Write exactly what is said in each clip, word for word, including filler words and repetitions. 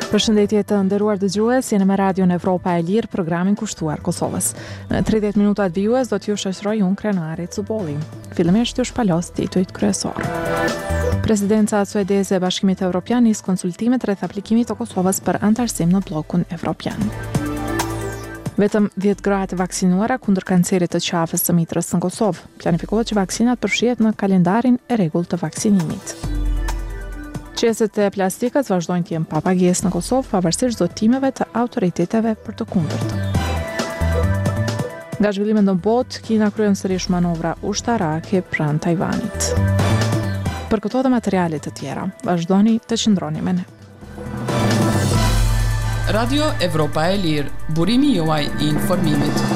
Përshëndetje të nderuar dëgjues, jeni me Radion Evropa e Lirë, programin kushtuar Kosovës. Në tridhjetë minutat vijues do t'ju shoqëroj unë Krenari Cubolli. Fillimisht ju shpalos titujt kryesor. Presidenca suedeze e Bashkimit Evropian nis konsultimet rreth aplikimit të Kosovës për antarësim në bllokun evropian. Vetëm dhjetë gra të vaksinuara kundër kancerit të qafës së mitrës në Kosovë. Planifikohet që vaksinat përfshihet në kalendarin e rregullt të vaksinimit. Qeset e plastikës vazhdojnë të jenë pa pagesë në Kosovë, pavarësisht zotimeve të autoriteteve për të kundërtën. Nga zhvillimet në botë, Kina kryen sërish manovra ushtarake pranë Tajvanit. Për këto dhe materialet të tjera, vazhdoni të qëndroni me ne. Radio Evropa e Lirë, burimi juaj i informimit.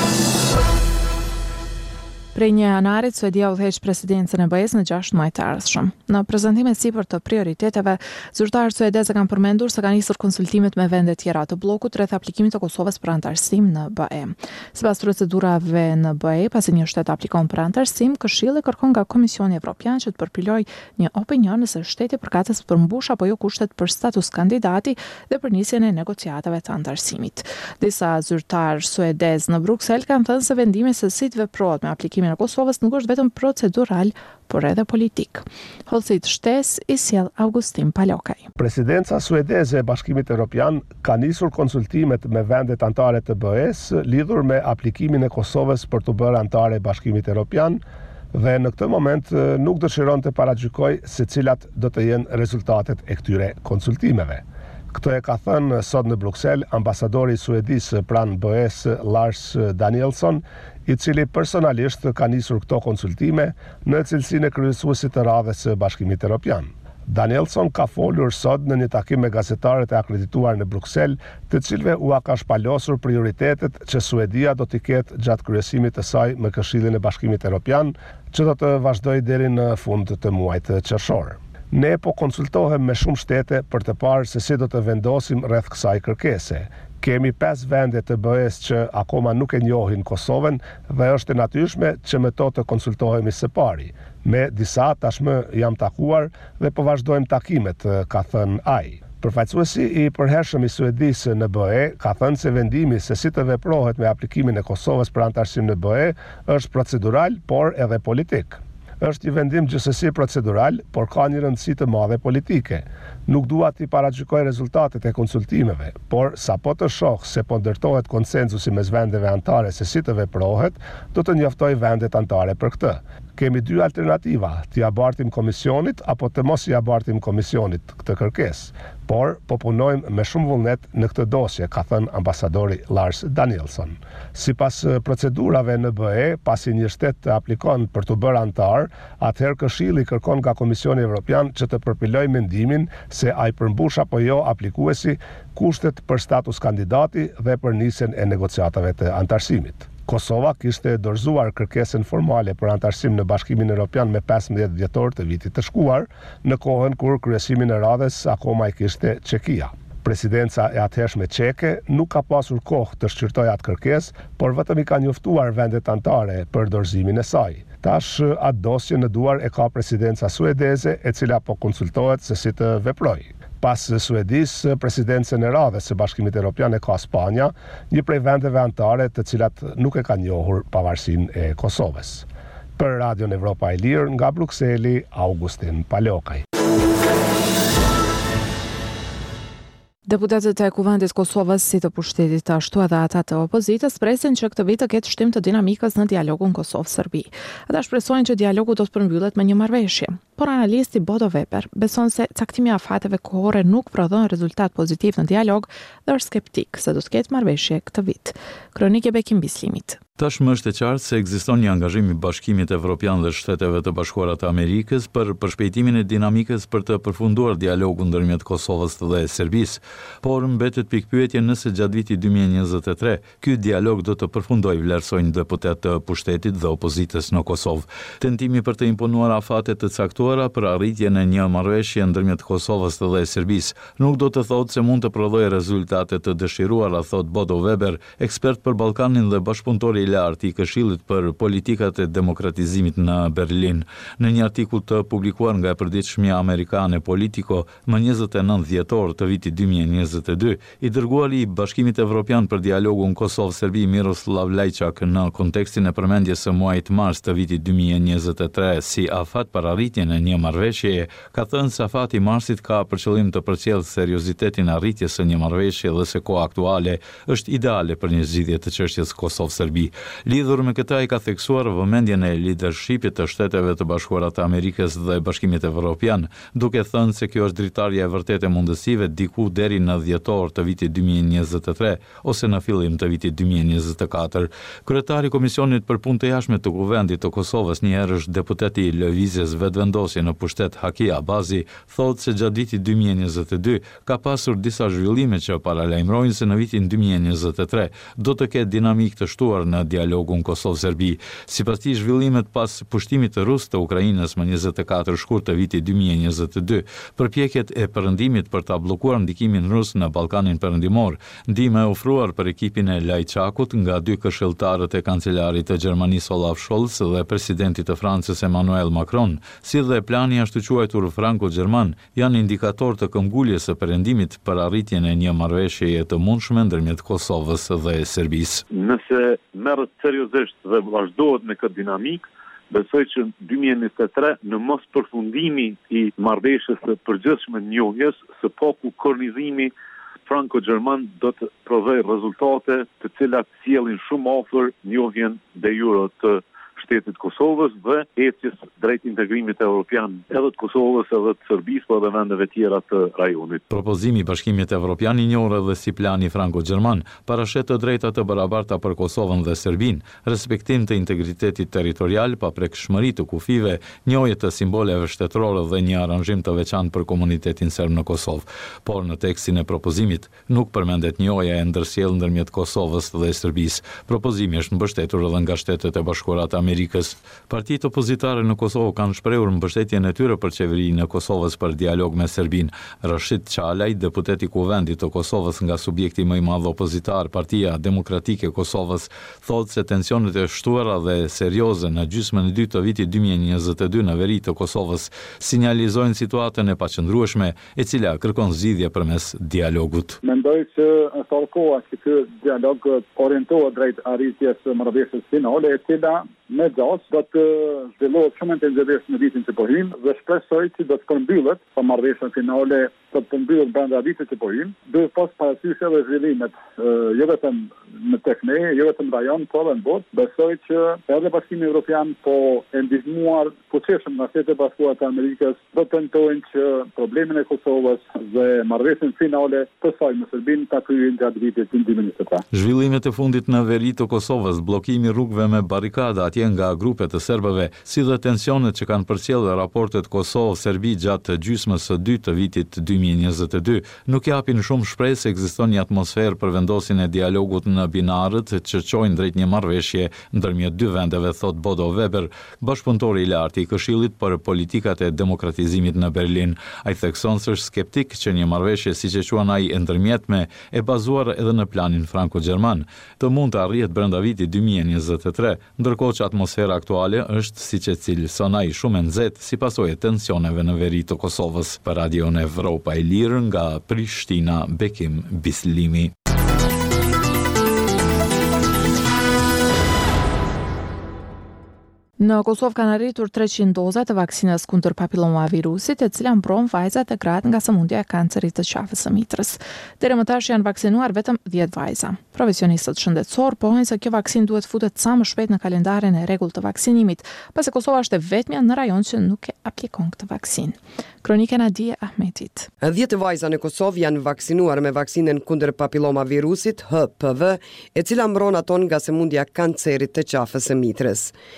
Prej një janarit, Suedia udhëheq presidencën e B E S në gjashtë muaj të ardhshëm. Në prezantimet sipër të prioriteteve, zyrtarët suedezë kanë përmendur se kanë nisur konsultimet me vende tjera të bllokut rreth aplikimit të Kosovës për antarësim në B E. Sipas procedurave në B E, pasi një shtet aplikon për antarësim, Këshilli kërkon nga Komisioni Evropian që të përpilojë një opinion nëse shteti përkatës përmbush apo jo kushtet për status kandidati dhe për nisjen e negociatave të antarësimit. Disa zyrtarë suedezë në Bruksel kanë thënë se vendimi se si të veprohet me aplikimin e Kosovës nuk është vetëm procedural, por edhe politik. Hollësit shtes i sjell Augustin Palokaj. Presidenca suedeze e Bashkimit Evropian ka nisur konsultimet me vendet anëtare të B E S lidhur me aplikimin e Kosovës për të bërë anëtare e Bashkimit Evropian dhe në këtë moment nuk dëshiron të paragjykoj se cilat do të jenë rezultatet e këtyre konsultimeve. Këtë e ka thënë sot në Bruksel ambasadori suedis pranë B E S Lars Danielsson, i cili personalisht ka nisur këto konsultime në cilësinë e kryesuesit të radhës së Bashkimit Evropian. Danielsson ka folur sot në një takim me gazetarët e akredituar në Bruksel, të cilëve u ka shpalosur prioritetet që Suedia do t'i ketë gjatë kryesimit të saj me Këshillin e Bashkimit Evropian, që do të vazhdojë deri në fund të muajit qershor. Ne po konsultohem me shumë shtete për të parë se si do të vendosim rreth kësaj kërkese. Kemi pesë vende të B E S që akoma nuk e njohin Kosovën dhe është e natyrshme që me to të konsultohemi së pari. Me disa tashmë jam takuar dhe po vazhdojmë takimet, ka thënë ai. Përfaqësuesi i përhershëm i Suedisë në B E ka thënë se vendimi se si të veprohet me aplikimin e Kosovës për antarësim në B E është procedural, por edhe politik. Është një vendim gjithsesi procedural, por ka një rëndësi të madhe politike. Nuk dua t'i paragjykoj rezultatet e konsultimeve, por sapo të shoh se po ndërtohet konsensusi mes vendeve anëtare se si të veprohet, do të njoftoj vendet anëtare për këtë. Kemi dy alternativa, t'i abartim komisionit apo të mos i abartim komisionit këtë kërkesë, por po punojmë me shumë vullnet në këtë dosje, ka thënë ambasadori Lars Danielsson. Sipas procedurave në B E, pasi një shtet aplikon për të bërë antar, atëherë Këshilli kërkon nga Komisioni Evropian që të përpilojë mendimin se ai përmbush apo jo aplikuesi kushtet për status kandidati dhe për nisjen e negociatave të antarësimit. Kosova kishte dorëzuar kërkesën formale për antarësim në Bashkimin Evropian me pesëmbëdhjetë dhjetor të vitit të shkuar, në kohën kur kryesimin e radhës akoma i kishte Çekia. Presidenca e atëhershme çeke nuk ka pasur kohë të shqyrtojë atë kërkesë, por vetëm i ka njoftuar vendet anëtare për dorëzimin e saj. Tash atë dosje në duar e ka presidenca suedeze, e cila po konsultohet se si të veprojë. Pas Suedis, presidencën e radhës së Bashkimit Evropian e ka Spanja, një prej vendeve anëtare të cilat nuk e ka njohur pavarësinë e Kosovës. Për Radion Evropa e Lirë, nga Brukseli, Augustin Palokaj. Deputetët e Kuvendit Kosovës, si të pushtetit ashtu edhe ata të opozitës, presin që këtë vit të ketë shtim të dinamikës në dialogun Kosovë-Serbi. Ata shpresojnë që dialogu do të përmbyllet me një marrëveshje. Por analisti Bodo Weber beson se caktimi i afateve kohore nuk prodhon rezultat pozitiv në dialog dhe është skeptik se do të ketë marrëveshje këtë vit. Kronikë e Bekim Bislimit. Tashmë është e qartë se ekziston një angazhim i Bashkimit Evropian dhe Shteteve të Bashkuara të Amerikës për përshpejtimin e dinamikës për të përfunduar dialogun ndërmjet Kosovës dhe Serbisë, por mbetet pikpyetje nëse gjatë vitit dy mijë e njëzet e tre ky dialog do të përfundojë, vlerësojnë deputet të pushtetit dhe opozitës në Kosovë. Tentimi për të imponuar afate të caktuara për arritjen e një marrëveshje ndërmjet Kosovës dhe Serbisë nuk do të thotë se mund të prodhojë rezultate të dëshiruara, thot Bodo Weber, ekspert për Ballkanin dhe bashkëpunëtori bashkëpunëtori i lartë i Këshillit për politikat e demokratizimit në Berlin. Në një artikull të publikuar nga e përditshmja amerikane Politico më njëzet e nëntë dhjetor të vitit dy mijë e njëzet e dy, i dërguari i Bashkimit Evropian për dialogun Kosovë-Serbi Miroslav Lajçak në kontekstin e përmendjes së muajit mars të vitit dy mijë e njëzet e tre si afat për arritjen e një marrëveshjeje, ka thënë se afati i marsit ka për qëllim të përcjellë seriozitetin e arritjes së një marrëveshje dhe se koha aktuale është ideale për një zgjidhje të çështjes Kosovë-Serbi. Lidhur me këtë, ai ka theksuar vëmendjen e lidershipit të Shteteve të Bashkuara të Amerikës dhe Bashkimit Evropian, duke thënë se kjo është dritarja e vërtetë e mundësive diku deri në dhjetor të vitit dy mijë e njëzet e tre ose në fillim të vitit dy mijë e njëzet e katër. Kryetari i Komisionit për Punë të Jashtme të Kuvendit të Kosovës, një herë është deputeti i lëvizjes vetëvendosje në pushtet Haki Abazi, thotë se gjatë vitit dy mijë e njëzet e dy ka pasur disa zhvillime që paralajmërojnë se në vitin dy mijë e njëzet e tre do të ketë dinamikë të shtuar në dialogun Kosovë-Serbi. Sipas tij, zhvillimet pas pushtimit të rus të Ukrainës më njëzet e katër shkurt të vitit dy mijë e njëzet e dy, përpjekjet e perëndimit për ta bllokuar ndikimin rus në Ballkanin Perëndimor, ndihmë e ofruar për ekipin e Lajçakut nga dy këshilltarët e kancelarit të Gjermanisë Olaf Scholz dhe presidentit të Francës Emmanuel Macron, si dhe plani ashtu quajtur franko-gjerman, janë indikator të këmbguljes së perëndimit për arritjen e një marrëveshjeje të mundshme ndërmjet Kosovës dhe Serbisë. Nëse merret seriozisht dhe vazhdohet me këtë dinamikë, besoj që dy mijë e njëzet e tre në mos përfundimi i marrëveshjes së përgjithshme njohjes së paku kornizimi franko-gjerman do të provojë rezultate të cilat sjellin shumë afër njohjen de jure të shtetit Kosovës dhe ecjes drejt integrimit evropian edhe të Kosovës edhe të Serbisë por edhe vendeve tjera të rajonit. Propozimi i Bashkimit Evropian i njohur edhe si plani franko-gjerman parashet të drejta të barabarta për Kosovën dhe Serbinë, respektim të integritetit territorial, paprekshmëri të kufive, njohje të simboleve shtetërore dhe një aranzhim të veçantë për komunitetin serb në Kosovë. Por në tekstin e propozimit nuk përmendet njohja e ndërsjellë ndërmjet Kosovës dhe Serbisë. Propozimi është mbështetur edhe nga Shtetet e Bashkuara të Amerikës. Partitë opozitare në Kosovë kanë shprehur mbështetjen e tyre për qeverinë e Kosovës për dialog me Serbinë. Rashid Çalaj, deputeti i Kuvendit të Kosovës nga subjekti më i madh opozitar, Partia Demokratike e Kosovës, thotë se tensionet e shtuara dhe serioze në gjysmën e dytë të vitit dy mijë e njëzet e dy në veri të Kosovës sinjalizojnë situatën e paqëndrueshme, e cila kërkon zgjidhje përmes dialogut. Mendoj që është koha që ky dialog orientohet drejt arritjes së marrëveshjes finale, e cila me gjatë do të zhvillohet shumë intensivisht në vitin që po hyjmë dhe shpresoj që do të përmbyllet pa marrëveshjen finale të përmbyllet brenda vitit që po hyjmë. Duhet pas parasysh edhe zhvillimet, jo vetëm në tek ne, jo vetëm në rajon, por edhe në botë. Besoj që edhe Bashkimi Evropian po e ndihmuar fuqishëm nga Shtetet e Bashkuara të Amerikës do tentojnë që problemin e Kosovës dhe marrëveshjen finale të saj me Serbinë ta kryejnë gjatë vitit dy mijë e njëzet e tre. Zhvillimet e fundit në veri të Kosovës, bllokimi rrugëve me barrikada atje nga grupe të serbëve, si dhe tensionet që kanë përcjellë raportet Kosovë-Serbi gjatë gjysmës së dytë të vitit dy mijë e njëzet e dy, nuk japin shumë shpresë se ekziston një atmosferë për vendosjen e dialogut në binarët që çojnë drejt një marrëveshje ndërmjet dy vendeve, thot Bodo Weber, bashkëpunëtori i lartë i Këshillit për politikat e demokratizimit në Berlin. Ai thekson se është skeptik që një marrëveshje siç e quan ai e ndërmjetme, e bazuar edhe në planin franko-gjerman, të mund të arrihet brenda vitit dy mijë e njëzet e tre, ndërkohë që atmosfera aktuale është siç e cilëson ai shumë e nxehtë si pasojë e tensioneve në veri të Kosovës. Për Radion Evropa e Lirë nga Prishtina, Bekim Bislimi. Në Kosovë kanë arritur treqind doza të vaksinës kundër papillomavirusit, e cila mbron vajzat e gratë nga sëmundja e kancerit të qafës së mitrës. Deri më tash janë vaksinuar vetëm dhjetë vajza. Profesionistët shëndetësor pohojnë se kjo vaksinë duhet futet sa më shpejt në kalendarin e rregullt të vaksinimit, pasi Kosova është e vetmja në rajon që nuk e aplikon këtë vaksinë. Kronika Nadia Ahmetit. dhjetë vajza në Kosovë janë vaksinuar me vaksinën kundër papillomavirusit H P V, e cila mbron aton nga sëmundja e kancerit të qafës së mitrës.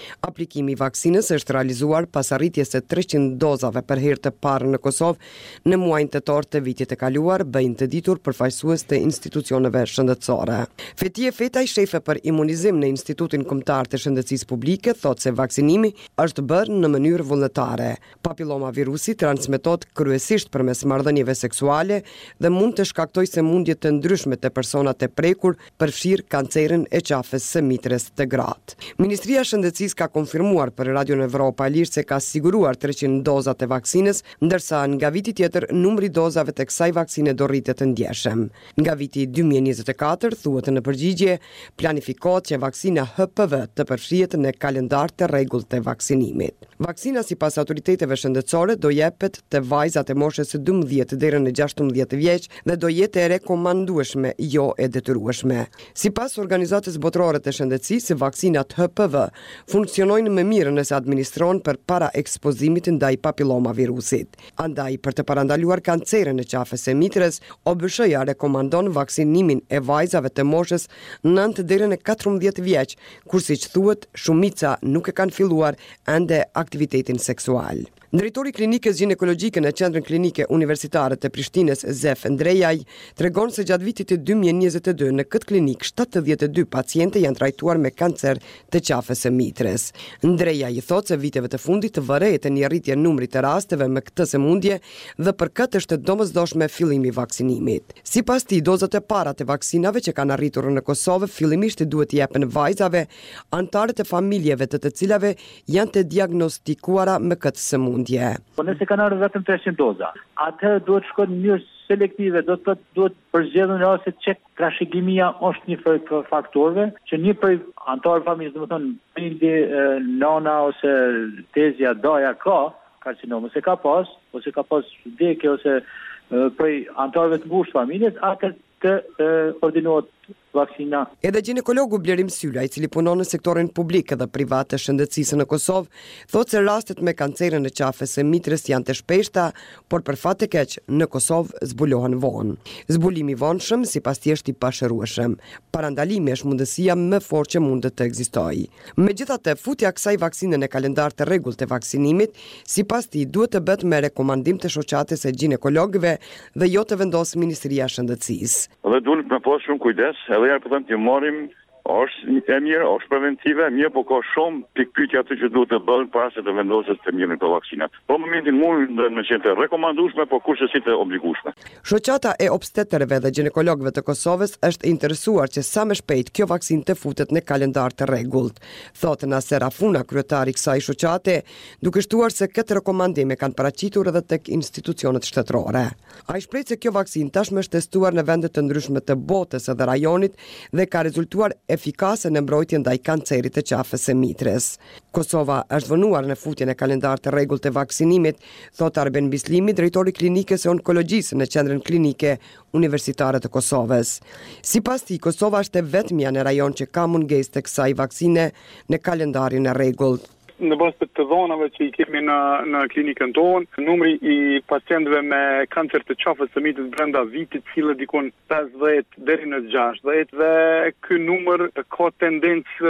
aplikimi i vaksinës është realizuar pas arritjes së treqind dozave për herë të parë në Kosovë në muajin tetor të vitit të kaluar, bëjnë të ditur përfaqësues të institucioneve shëndetësore. Fetije Fetaj, shefe për imunizim në Institutin Kombëtar të Shëndetësisë Publike, thotë se vaksinimi është bërë në mënyrë vullnetare. Papilloma virusi transmetohet kryesisht përmes marrëdhënieve seksuale dhe mund të shkaktojë sëmundje të ndryshme te personat e prekur, përfshirë kancerin e qafës së mitres të gratë. Ministria e Shëndetësisë ka konfirmuar për Radio Evropa Lirë se ka siguruar treqind dozat e vaksinës, ndërsa nga viti tjetër numri dozave të kësaj vaksine do rritet të ndjeshëm. Nga viti dy mijë e njëzet e katër, thuhet në përgjigje, planifikohet që vaksina H P V të përfshihet në kalendar të rregullt të vaksinimit. Vaksina sipas autoriteteve shëndetësore do jepet te vajzat e moshës së dymbëdhjetë deri në gjashtëmbëdhjetë vjeç dhe do jetë e rekomandueshme, jo e detyrueshme. Sipas Organizatës Botërore të Shëndetësisë, vaksinat H P V funksionojnë më mirë nëse administrohen përpara ekspozimit ndaj papilloma virusit. Andaj, për të parandaluar kancerin e qafës së mitres, O B S H-ja rekomandon vaksinimin e vajzave të moshës nëntë deri në katërmbëdhjetë vjeç, kur siç thuhet, shumica nuk e kanë filluar ende aktivitetin seksual. Drejtori i klinikës ginekologjike në Qendrën Klinike Universitare të Prishtinës, Zef Ndrejaj, tregon se gjatë vitit të dy mijë e njëzet e dy në këtë klinik shtatëdhjetë e dy paciente janë trajtuar me kancer të qafës së mitres. Ndrejaj thotë se viteve të fundit vërehet një rritje numrit të rasteve me këtë sëmundje dhe për këtë është domosdoshme fillimi i vaksinimit. Sipas tij, dozat e para të vaksinave që kanë arritur në Kosovë fillimisht duhet të jepen vajzave, antarët e familjeve të të cilave janë të diagnostikuara me këtë sëmundje. Po nëse kanë ardhur vetëm treqind doza, atë duhet shkojnë në mënyrë selektive, do të thotë duhet përzgjedhur në rast se çek trashëgimia është një prej faktorëve që një prej antarëve familjes, domethënë prindi, nana ose tezja, daja ka karcinom, ose ka pas, ose ka pas vdekje ose prej antarëve të ngushtë familjes, atë të ordinohet vaksina. Edhe ginekologu Blerim Syla, i cili punon në sektorin publik dhe privat të shëndetësisë në Kosovë, thotë se rastet me kancerin e qafës së mitres janë të shpeshta, por për fat të keq në Kosovë zbulohen vonë. Zbulimi i vonshëm sipas tij është i pashërueshëm. Parandalimi është mundësia më e fortë që mund të ekzistojë. Megjithatë, futja e kësaj vaksine në kalendar të rregullt të vaksinimit, sipas tij duhet të bëhet me rekomandim të shoqatës së ginekologëve dhe jo të vendosë Ministria e Shëndetësisë. Dhe duhet të pas shumë kujdes, edhe ja po them të marrim, është e mirë, është preventive, mirë, po ka shumë pikpyetje aty që duhet të bëhen para se të vendoset të mirën për vaksinat. Po në momentin mund të më qenë të rekomandueshme, po kurse si të obligueshme. Shoqata e obstetërve dhe ginekologëve të Kosovës është interesuar që sa më shpejt kjo vaksinë të futet në kalendar të rregullt, thotë Naser Afuna, kryetari i kësaj shoqate, duke shtuar se këtë rekomandime kanë paraqitur edhe tek institucionet shtetërore. Ai shpreh se kjo vaksinë tashmë është testuar në vende të ndryshme të botës edhe rajonit dhe ka rezultuar efikase në mbrojtjen ndaj kancerit të qafës së mitres. Kosova është vënuar në futjen e kalendar të rregullt të vaksinimit, thot Arben Bislimi, drejtori i klinikës së onkologjisë në Qendrën Klinike Universitare të Kosovës. Sipas tij, Kosova është e vetmja në rajon që ka mungesë të kësaj vaksine në kalendarin e rregullt. Në bazë të dhënave që i kemi në në klinikën tonë, numri i pacientëve me kancer të qafës së mitres brenda vitit cilë dikon pesëdhjetë deri në gjashtëdhjetë dhe ky numër ka tendencë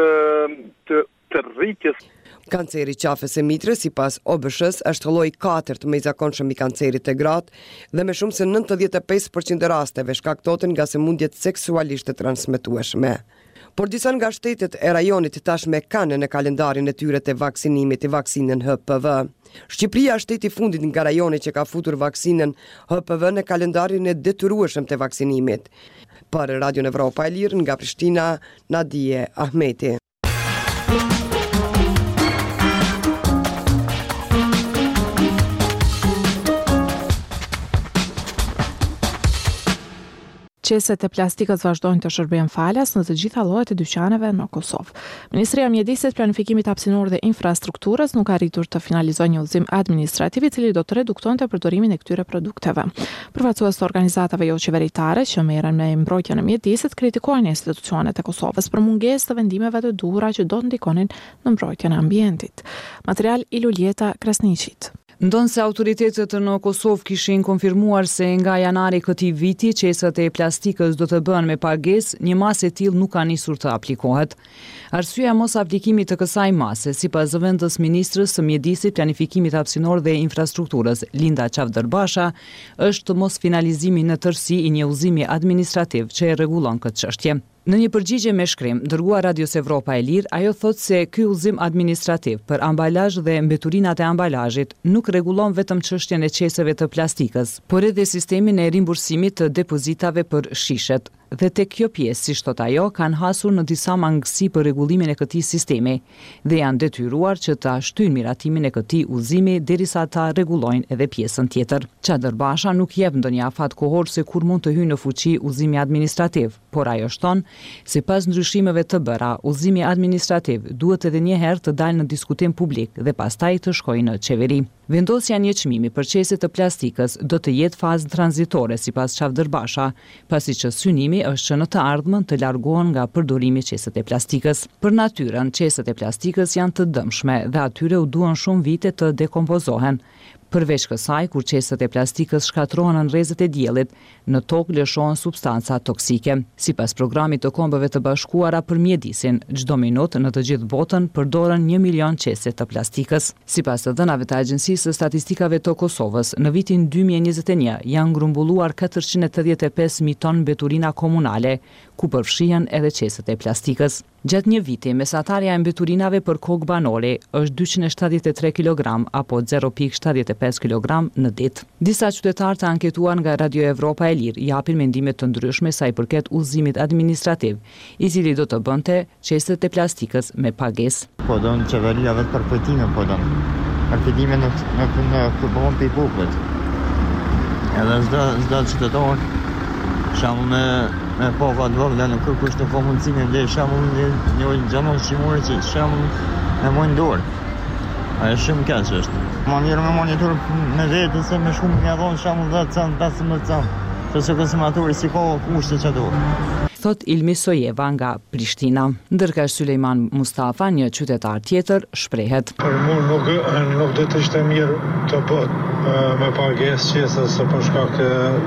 të të rritjes. Kanceri i qafës së mitres sipas O B S H-s është lloji i katërt më i zakonshëm i kancerit të gratë dhe me shumë se nëntëdhjetë e pesë përqind të rasteve shkaktohen nga sëmundjet seksualisht të transmetueshme. Por disa nga shtetet e rajonit tashmë kanë në kalendarin e tyre të vaksinimit i vaksinën H P V. Shqipëria është shteti i fundit nga rajoni që ka futur vaksinën H P V në kalendarin e detyrueshëm të vaksinimit. Për Radio Evropa e Lirë nga Prishtina, Nadije Ahmeti. Qeset e plastikës vazhdojnë të shërbejnë falas në të gjitha llojet e dyqaneve në Kosovë. Ministria e Mjedisit, Planifikimit Hapësinor dhe Infrastrukturës nuk ka arritur të finalizojë një udhëzim administrativ i cili do të reduktonte përdorimin e këtyre produkteve. Përfaqësues të organizatave jo qeveritare që merren me mbrojtjen e mjedisit kritikojnë institucionet e Kosovës për mungesë të vendimeve të duhura që do të ndikonin në mbrojtjen e ambientit. Material i Luljeta Krasniqit. Ndonë se autoritetet në Kosovë kishin konfirmuar se nga janari këtij viti qesët e plastikës do të bëhen me pagesë, një masë e tillë nuk ka nisur të aplikohet. Arsyeja mos aplikimit të kësaj mase, sipas zëvendës ministrës së mjedisit, planifikimit hapësinor dhe infrastrukturës, Linda Çavdërbasha, është mos finalizimi në tërësi i një udhëzimi administrativ që e rregullon këtë çështje. Në një përgjigje me shkrim, dërguar Radios Evropa e Lirë, ajo thotë se ky udhëzim administrativ për ambalazh dhe mbeturinat e ambalazhit nuk rregullon vetëm çështjen e qesëve të plastikës, por edhe sistemin e rimbursimit të depozitave për shishet. Dhe tek kjo pjesë, si thot ajo, kanë hasur në disa mangësi për rregullimin e këtij sistemi dhe janë detyruar që ta shtyjnë miratimin e këtij udhëzimi derisa ta rregullojnë edhe pjesën tjetër. Çadërbasha nuk jep ndonjë afat kohor se kur mund të hyjë në fuqi udhëzimi administrativ, por ajo shton, sipas ndryshimeve të bëra, udhëzimi administrativ duhet edhe një herë të dalë në diskutim publik dhe pastaj të shkojë në qeveri. Vendosja një çmimi për qeset të plastikës do të jetë fazë tranzitore sipas Çavdërbasha, pasi që synimi është që në të ardhmen të largohen nga përdorimi qeset e plastikës. Për natyrën, qeset e plastikës janë të dëmshme dhe atyre u duan shumë vite të dekompozohen. Përveç kësaj, kur qeset e plastikës shkatrohen në rrezet e diellit, në tokë lëshohen substanca toksike. Sipas programit të Kombeve të Bashkuara për mjedisin, çdo minutë në të gjithë botën përdoren një milion qese të plastikës. Sipas të dhënave të Agjencisë së Statistikave të Kosovës, në vitin dy mijë e njëzet e një janë ngrumbulluar katërqind e tetëdhjetë e pesë mijë ton mbeturina komunale, ku përfshihen edhe qeset e plastikës. Gjatë një viti, mesatarja e mbeturinave për kokë banore është dyqind e shtatëdhjetë e tre kilogram apo zero pikë shtatëdhjetë e pesë kilogram në ditë. Disa qytetarë të anketuar nga Radio Evropa e Lirë japin mendime të ndryshme sa i përket udhëzimit administrativ, i cili do të bënte qeset e plastikës me pagesë. Po don qeveria vetë përfitimin, po don. Përfitimin në në në këmbon të popullit. Edhe çdo çdo qytetar shamu me me pova të vogla në kërkush të komunicimin dhe shamu një një gjamon shimore që shamu me mojnë dorë. Ajo shumë keq është. Manjerë me monitor me vetë se me shumë një dhonë shamu dhjetë cent, pesëmbëdhjetë cent. Që që konsumatori si ka kushte që do. Thot Ilmi Sojeva nga Prishtina. Ndërka Sulejman Mustafa, një qytetar tjetër, shprehet. Për mu nuk, nuk do të ishte mirë të bët me pagesë qese se për shkak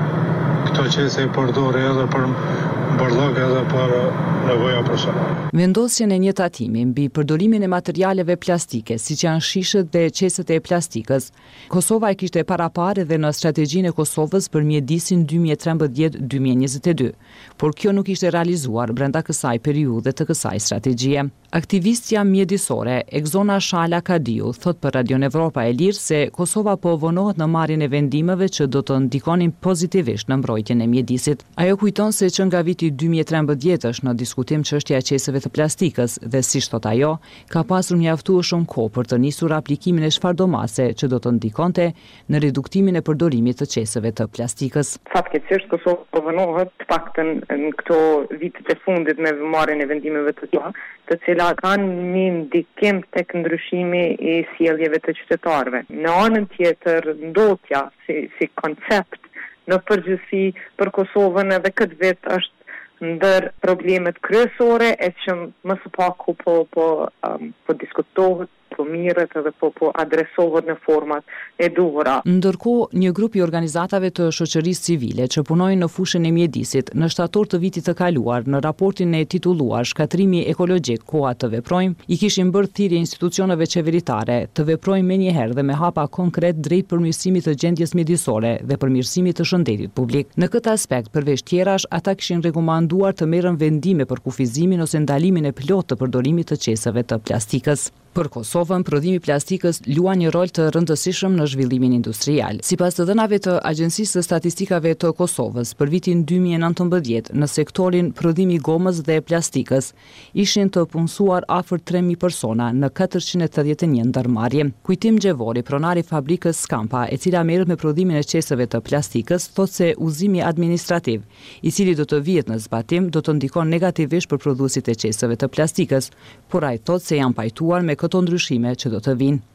këto qese i përdori edhe për bardhak edhe për nevoja personale. Vendosjen e një tatimi mbi përdorimin e materialeve plastike, siç janë shishet dhe qeset e plastikës, Kosova e kishte paraparë edhe në strategjinë e Kosovës për mjedisin dy mijë e trembëdhjetë dy mijë e njëzet e dy, por kjo nuk ishte realizuar brenda kësaj periudhe të kësaj strategjie. Aktivistja mjedisore Egzona Shala Kadiu thot për Radion Evropa e Lirë se Kosova po vonohet në marrjen e vendimeve që do të ndikonin pozitivisht në mbrojtjen e mjedisit. Ajo kujton se që nga viti dy mijë e trembëdhjetë është në diskutim çështja e qeseve të plastikës dhe siç thot ajo, ka pasur mjaftueshëm kohë për të nisur aplikimin e çfarëdomase që do të ndikonte në reduktimin e përdorimit të qeseve të plastikës. Fatkeqësisht Kosova po vonohet të paktën në këto vitet e fundit me marrjen e vendimeve të tilla, të cilat kanë një ndikim tek ndryshimi i sjelljeve të qytetarëve. Në anën tjetër, ndotja si, si koncept në përgjithësi për Kosovën edhe këtë vit është ndër problemet kryesore e që më së paku po, po, um, po diskutohet, po mirët edhe po, po adresohet në format e duhura. Ndërkohë, një grup i organizatave të shoqërisë civile që punojnë në fushën e mjedisit në shtator të vitit të kaluar në raportin e titulluar Shkatrimi ekologjik, koha të veprojmë, i kishin bërë thirrje institucioneve qeveritare të veprojnë menjëherë dhe me hapa konkret drejt përmirësimit të gjendjes mjedisore dhe përmirësimit të shëndetit publik. Në këtë aspekt, përveç tjerash, ata kishin rekomanduar të merren vendime për kufizimin ose ndalimin e plot të përdorimit të qeseve të plastikës. Për Kosovën, prodhimi i plastikës luan një rol të rëndësishëm në zhvillimin industrial. Sipas të dhënave të Agjencisë së Statistikave të Kosovës, për vitin dy mijë e nëntëmbëdhjetë, në sektorin prodhimi gomës dhe plastikës, ishin të punësuar afër tre mijë persona në katërqind e tetëdhjetë e një ndërmarrje. Kujtim Gjevori, pronari i fabrikës Skampa, e cila merret me prodhimin e qeseve të plastikës, thotë se udhëzimi administrativ, i cili do të vihet në zbatim, do të ndikon negativisht për prodhuesit e qeseve të plastikës, por ai thotë se janë pajtuar me këto ndryshime që do të vinë.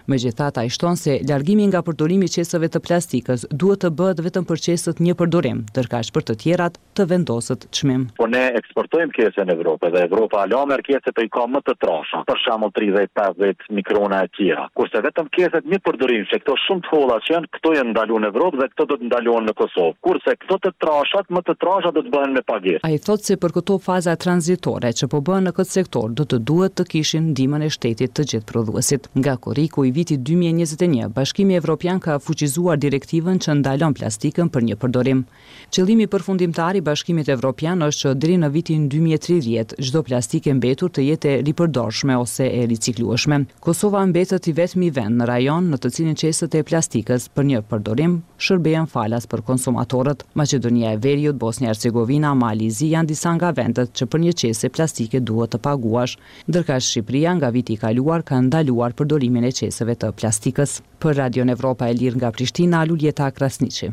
Megjithatë, ai shton se largimi nga përdorimi i qesëve të plastikës duhet të bëhet vetëm për qesët një përdorim, ndërkaq për të tjerat të vendoset çmim. Po ne eksportojmë qese në Evropë dhe Evropa ala merr qese për i ka më të trasha, për shembull tridhjetë pesëdhjetë mikrona e tjera. Kurse vetëm qeset një përdorim, që këto shumë të holla që janë, këto janë ndaluar në Evropë dhe këto do të ndalohen në Kosovë. Kurse këto të trashat, më të trasha do të bëhen me pagesë. Ai thotë se për këto faza tranzitore që po bëhen në këtë sektor do të duhet të kishin ndihmën e shtetit të gjithë prodhuesit. Nga korriku i vitit dy mijë e njëzet e një, Bashkimi Evropian ka fuqizuar direktivën që ndalon plastikën për një përdorim. Qëllimi përfundimtar i Bashkimit Evropian është që deri në vitin dy mijë e tridhjetë çdo plastikë e mbetur të jetë e ripërdorshme ose e riciklueshme. Kosova mbetet i vetmi vend në rajon në të cilin qesët e plastikës për një përdorim shërbejnë falas për konsumatorët. Maqedonia e Veriut, Bosnia e Hercegovina, Malizi janë disa nga vendet që për një qese plastike duhet të paguash, ndërkaq Shqipëria nga viti i kaluar ka ndaluar përdorimin e qesëve të plastikës. Për Radion Evropa e Lirë nga Prishtina, Luljeta Krasniqi.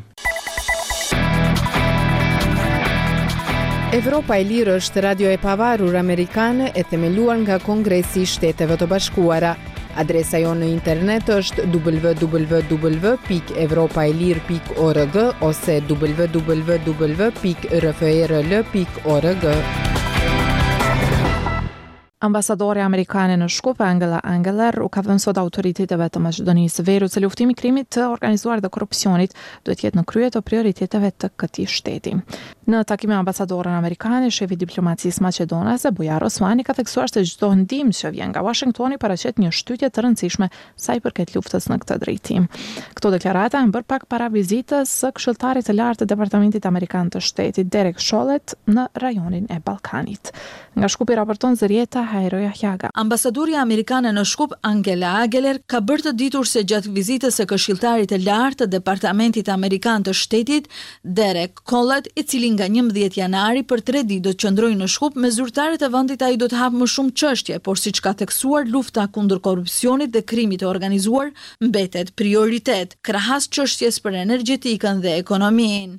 Evropa e Lirë është radio e pavarur amerikane e themeluar nga Kongresi i Shteteve të Bashkuara. Adresa jonë në internet është w w w pikë evropaelir pikë org ose w w w pikë r f e r l pikë org. Ambasadore amerikane në Shkup, Angela Engeler, u ka dhënë sot autoriteteve të Maqedonisë së Veriut se luftimi i krimit të organizuar dhe korrupsionit duhet jetë në krye të prioriteteve të këtij shteti. Në takim me ambasadoren amerikane, shefi i diplomacisë maqedonase, Bujar Osmani, ka theksuar se çdo ndihmë që vjen nga Washingtoni paraqet një shtytje të rëndësishme sa i përket luftës në këtë drejtim. Këto deklarata janë bërë pak para vizitës së këshilltarit të lartë të Departamentit Amerikan të Shtetit, Derek Chollet, në rajonin e Ballkanit. Nga Shkupi raporton Zërieta Hajroja Hjaga. Ambasadorja amerikane në Shkup, Angela Engeler, ka bërë të ditur se gjatë vizitës së këshilltarit të lartë të Departamentit Amerikan të Shtetit, Derek Chollet, i cili nga njëmbëdhjetë janari për tre ditë do të qëndrojë në Shkup me zyrtarët e vendit, ai do të hapë më shumë çështje, por siç ka theksuar, lufta kundër korrupsionit dhe krimit të organizuar mbetet prioritet, krahas çështjes për energjetikën dhe ekonominë.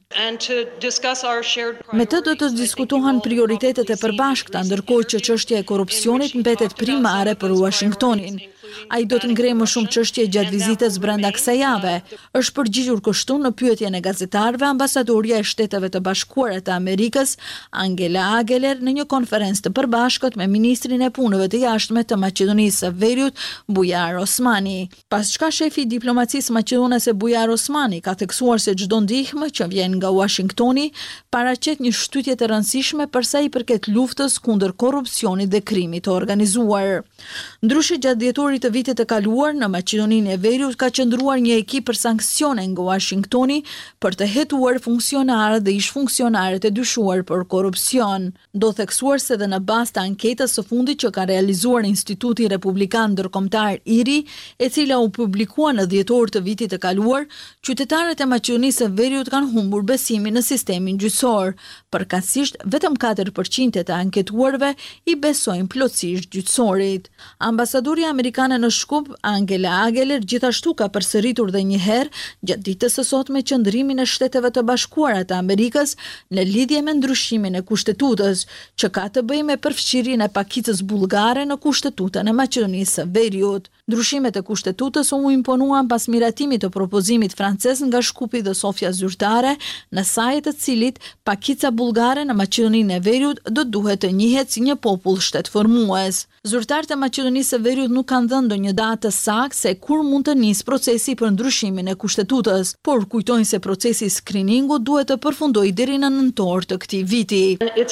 Me të do të diskutohen prioritetet e përbashkëta, ndërkohë që çështja e korrupsionit mbetet primare për Washingtonin. Ai do të ngrej më shumë çështje gjatë vizitës brenda kësaj jave. Është përgjigjur kështu në pyetjen e gazetarëve ambasadorja e Shteteve të Bashkuara të Amerikës, Angela Engeler, në një konferencë të përbashkët me ministrin e punëve të jashtme të Maqedonisë së Veriut, Bujar Osmani. Pas çka shefi i diplomacisë maqedonase Bujar Osmani ka theksuar se çdo ndihmë që vjen nga Washingtoni paraqet një shtytje të rëndësishme për sa i përket luftës kundër korrupsionit dhe krimit të organizuar. Ndryshe gjatë dhjetorit të vitit të kaluar në Maqedoninë e Veriut ka qëndruar një ekip për sanksione nga Washingtoni për të hetuar funksionarët dhe ish funksionarët e dyshuar për korrupsion. Do theksuar se dhe në bazë të anketës së fundit që ka realizuar Instituti Republikan Ndërkombëtar I R I, e cila u publikua në dhjetor të vitit të kaluar, qytetarët e Maqedonisë së Veriut kanë humbur besimin në sistemin gjyqësor. Përkatësisht, vetëm katër përqind të anketuarve i besojnë plotësisht gjyqësorit. Ambasadorja amerikane në Shkup, Angela Engeler, gjithashtu ka përsëritur dhe një herë gjatë ditës së sotme qëndrimin e Shteteve të Bashkuara të Amerikës në lidhje me ndryshimin e kushtetutës, që ka të bëjë me përfshirjen e pakicës bullgare në kushtetutën e Maqedonisë së Veriut. Ndryshimet e kushtetutës u imponuan pas miratimit të propozimit francez nga Shkupi dhe Sofja zyrtare, në sajt të cilit pakica bullgare në Maqedoninë e Veriut do duhet të njihet si një popull shtetformues. Zyrtarët e Maqedonisë së Veriut nuk kanë dhënë ndonjë datë saktë se kur mund të nisë procesi për ndryshimin e kushtetutës, por kujtojnë se procesi skriningu duhet të përfundojë deri në nëntor të këtij viti.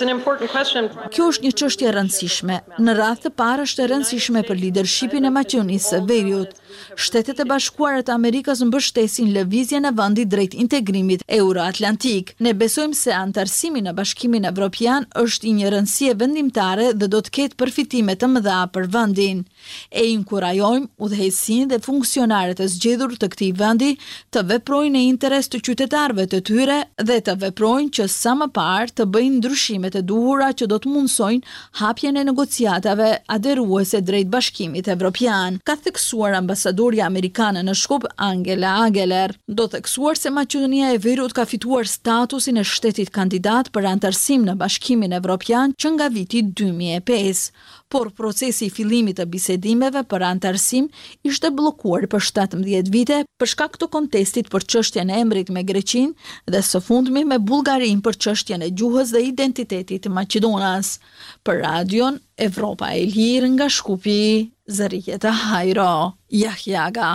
Kjo është një çështje e rëndësishme. Në radhë të parë është e rëndësishme për lidershipin e Maqedonisë së Veriut. Shtetet e Bashkuara të Amerikës mbështesin lëvizjen e vendit drejt integrimit euroatlantik. Ne besojmë se antarësimi në Bashkimin Evropian është i një rëndësie vendimtare dhe do të ketë përfitime të mëdha për vendin. E inkurajojmë udhëheqësinë dhe funksionarët e zgjedhur të këtij vendi të veprojnë në interes të qytetarëve të tyre dhe të veprojnë që sa më parë të bëjnë ndryshimet e duhura që do të mundsojnë hapjen e negociatave aderuese drejt Bashkimit Evropian, ka theksuar ambasadori ambasadorja amerikane në Shkup, Angela Ageler. Do theksuar se Maqedonia e Veriut ka fituar statusin e shtetit kandidat për antarësim në Bashkimin Evropian që nga viti dy mijë e pesë. Por procesi i fillimit të bisedimeve për antarësim ishte bllokuar për shtatëmbëdhjetë vite për shkak të kontestit për çështjen e emrit me Greqinë dhe së fundmi me Bullgarinë për çështjen e gjuhës dhe identitetit të Maqedonas. Për Radion Evropa e Lirë nga Shkupi, Zërike Hajro, Jahjaga.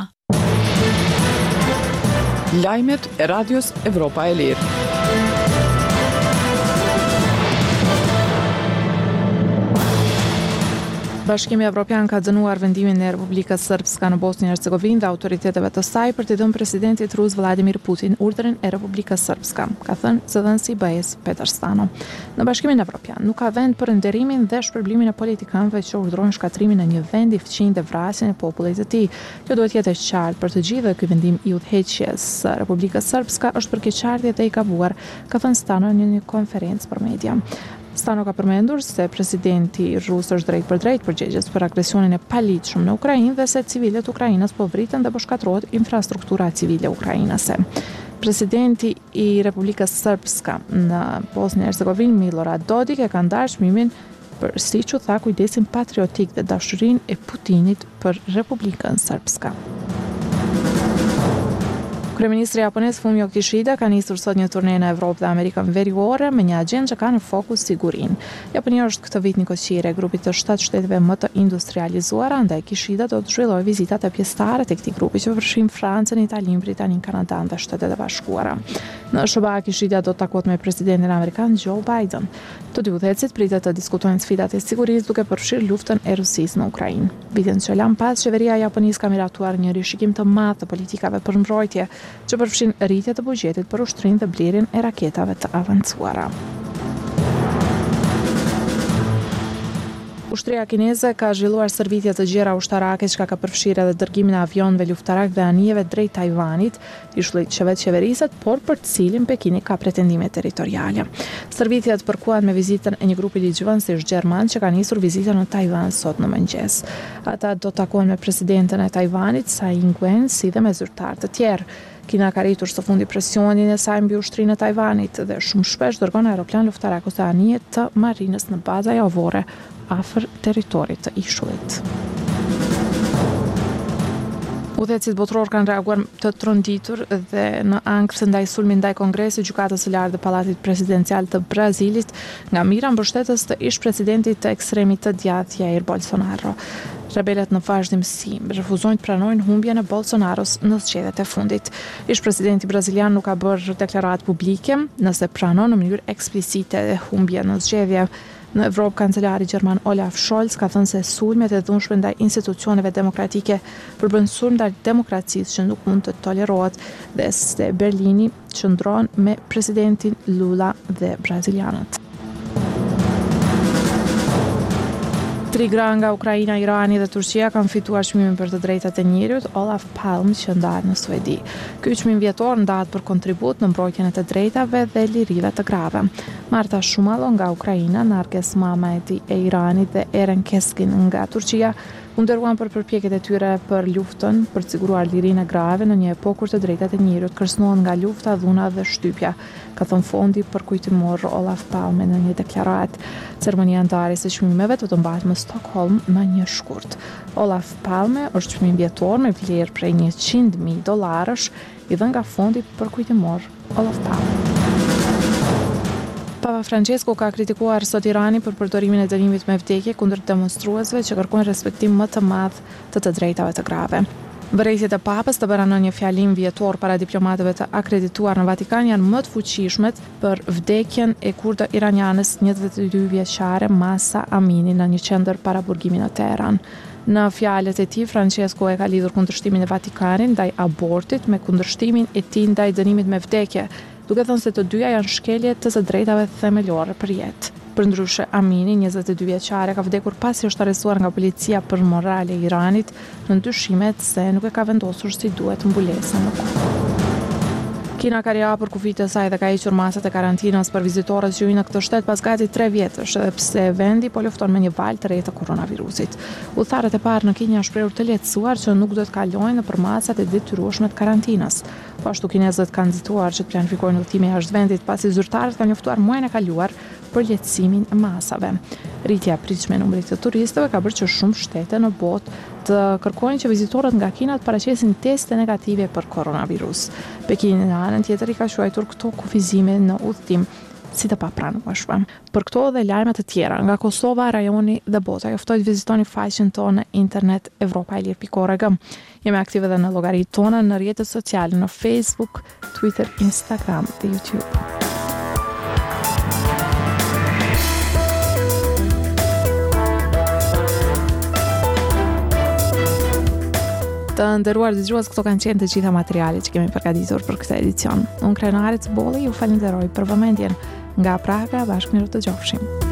Lajmet e Radios Evropa e Lirë. Bashkimi Evropian ka dënuar vendimin e Republikës Srpska në Bosnjë Hercegovinë dhe autoriteteve të saj për t'i dhënë presidentit rus Vladimir Putin urdhrin e Republikës Srpska, ka thënë zëdhënësi i B E-s Petar Stano. Në Bashkimin Evropian nuk ka vend për nderimin dhe shpërblimin e politikanëve që urdhrojnë shkatrimin e një vendi, fëqin dhe vrasjen e popullit të tij. Kjo duhet jetë e qartë për të gjithë dhe ky vendim i udhëheqjes së Republikës Srpska është për keqardhje dhe i gabuar, ka thënë Stano në një konferencë për media. Stano ka përmendur se presidenti rus është drejt për drejt përgjegjës për agresionin e paligjshëm në Ukrainë dhe se civilët ukrainas po vriten dhe po shkatërrohet infrastruktura civile ukrainase. Presidenti i Republikës Srpska në Bosnjë Hercegovinë, Milorad Dodik, e ka ndarë çmimin për, siç u tha, kujdesin patriotik dhe dashurinë e Putinit për Republikën Srpska. Kryeministri japonez Fumio Kishida ka nisur sot një turne në Evropë dhe Amerikën Veriore me një agjendë që ka në fokus sigurinë. Japonia është këtë vit një koqire e grupit të shtatë shteteve më të industrializuara, ndaj Kishida do të zhvillojë vizitat e pjesëtare të këtij grupi që përfshin Francën, Italinë, Britaninë, Kanadan dhe Shtetet e Bashkuara. Në S B A Kishida do të takohet me presidentin amerikan Joe Biden. Të dy udhëhecit pritet të diskutojnë sfidat e sigurisë duke përfshirë luftën e Rusisë në Ukrainë. Vitin që lan pas, qeveria e Japonisë ka miratuar një rishikim të madh të politikave për mbrojtje, që përfshin rritje të buxhetit për ushtrinë dhe blerjen e raketave të avancuara. Ushtria kineze ka zhvilluar shërbime të gjera ushtarake që ka përfshirë edhe dërgimin e avionëve luftarak dhe anijeve drejt Tajvanit, ishullit që vetë qeveriset, por për të cilin Pekini ka pretendime territoriale. Shërbimjet përkuan me vizitën e një grupi ligjvënësish gjerman që ka nisur vizitën në Tajvan sot në mëngjes. Ata do të takohen me presidenten e Tajvanit, Tsai Ing-wen, si dhe me zyrtar të tjerë. Kina ka rritur së fundi presionin e saj mbi ushtrinë e Tajvanit dhe shumë shpesh dërgon aeroplan luftarak ose anije të marinës në baza javore afër territorit të ishullit. Udhëhecit botror kanë reaguar të tronditur dhe në ankth ndaj sulmit ndaj Kongresit, gjykatës së lartë të Pallatit Presidencial të Brazilit nga mira mbështetës të ish-presidentit të ekstremit të djathtë Jair Bolsonaro. Rebelët në vazhdimsi refuzojnë të pranojnë humbjen e Bolsonaros në zgjedhjet e fundit. Ish-presidenti brazilian nuk ka bërë deklaratë publike nëse pranon në mënyrë eksplicite humbjen në zgjedhje. Në Evropë, kancelari gjerman Olaf Scholz ka thënë se sulmet e dhunshme ndaj institucioneve demokratike përbën sulm ndaj demokracisë që nuk mund të tolerohet dhe se Berlini qëndron me presidentin Lula dhe brazilianët. Tri gra nga Ukraina, Irani dhe Turqia kanë fituar çmimin për të drejtat e njerëzit Olaf Palme që ndahet në Suedi. Ky çmim vjetor ndahet për kontribut në mbrojtjen e të drejtave dhe lirive të grave. Marta Shumalo nga Ukraina, Narges Mamadi e Iranit dhe Eren Keskin nga Turqia u nderuan për përpjekjet e tyre për luftën për të siguruar lirinë e grave në një epokë kur të drejtat e njerëzit kërcënohen nga lufta, dhuna dhe shtypja, ka thënë fondi për kujtimor Olaf Palme në një deklaratë. Ceremonia e ndarjes së çmimeve do të mbahet në Stockholm më një shkurt. Olaf Palme është çmim vjetor me vlerë prej njëqind mijë dollarësh i dhënë nga fondi për kujtimor Olaf Palme. Papa Francesco ka kritikuar sot Iranin për përdorimin e dënimit me vdekje kundër demonstruesve që kërkojnë respektim më të madh të të drejtave të grave. Vërejtjet e Papës të bëra në një fjalim vjetor para diplomatëve të akredituar në Vatikan janë më të fuqishmet për vdekjen e kurdo iranianes njëzet e dy vjeçare Mahsa Amini në një qendër para burgimit në Teheran. Në fjalët e tij, Francesco e ka lidhur kundërshtimin e Vatikanit ndaj abortit me kundërshtimin e tij ndaj dënimit me vdekje, duke thënë se të dyja janë shkelje të së drejtave themelore për jetë. Përndryshe, Amini, njëzet e dy vjeçare, ka vdekur pasi është arrestuar nga policia për moral e Iranit në ndyshimet se nuk e ka vendosur si duhet mbulesën në kohë. Kina ka riapur kufijtë e saj dhe ka hequr masat e karantinës për vizitorët që hyjnë në këtë shtet pas gati tre vjetësh, edhe pse vendi po lufton me një valë të re të koronavirusit. Udhëtarët e parë në Kinja shprehur të lehtësuar që nuk do të kalojnë nëpër masat e detyrueshme të karantinës. Po ashtu kinezët kanë nxituar që të planifikojnë udhëtime jashtë vendit pasi zyrtarët kanë njoftuar muajin e kaluar për lehtësimin e masave. Rritja e pritshme e numrit të turistëve ka bërë që shumë shtete në botë të kërkojnë që vizitorët nga Kina të paraqesin teste negative për koronavirus. Pekini në anën tjetër i ka quajtur këto kufizime në udhëtim si të papranueshme. Për këto dhe lajme të tjera nga Kosova, rajoni dhe bota, juftoj të vizitoni faqen tonë në internet evropa e lir pikë org. Jemi aktive edhe në llogaritë tona në rrjetet sociale në Facebook, Twitter, Instagram dhe YouTube. Të nderuar dëgjues, këto kanë qenë të gjitha materialet që kemi përgatitur për këtë edicion. Unë Krenarit Bolli ju falenderoj për vëmendjen. Nga Praga, bashkë mirë të dëgjofshim.